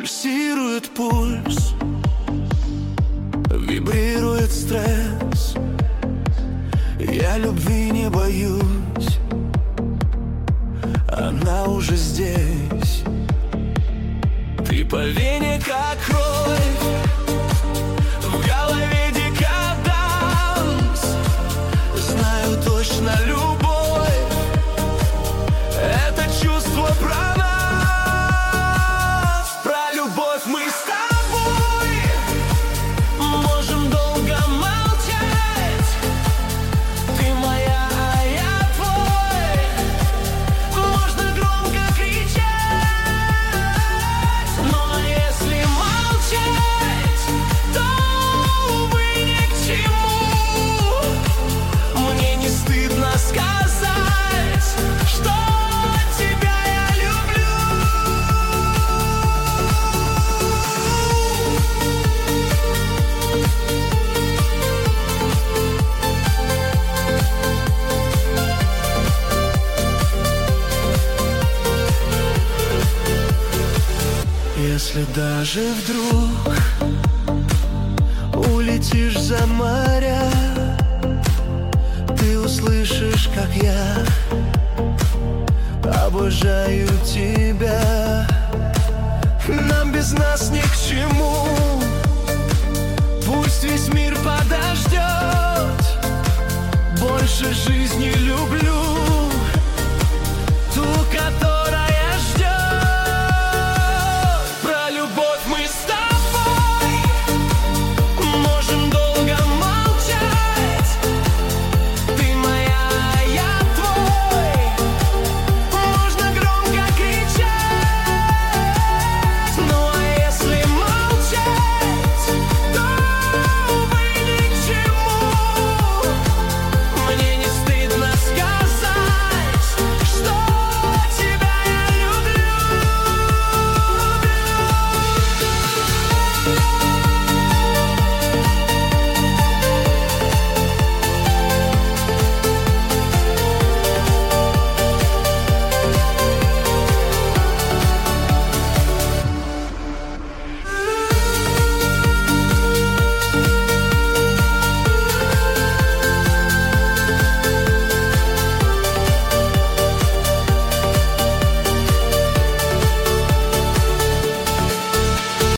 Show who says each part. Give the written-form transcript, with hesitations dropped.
Speaker 1: Пульсирует пульс, вибрирует стресс. Я любви не боюсь, она уже здесь. Ты по вене как кровь, в голове декаданс. Знаю точно, любовь — это чувство про нас. Про любовь мы с тобой можем долго молчать. Ты моя, а я твой. Можно громко кричать, но если молчать, то, увы, ни к чему. Мне не стыдно сказать, что тебя я люблю. Если даже вдруг улетишь за моря, ты услышишь, как я обожаю тебя. Нам без нас ни к чему, пусть весь мир подождет. Больше жизни люблю ту, которая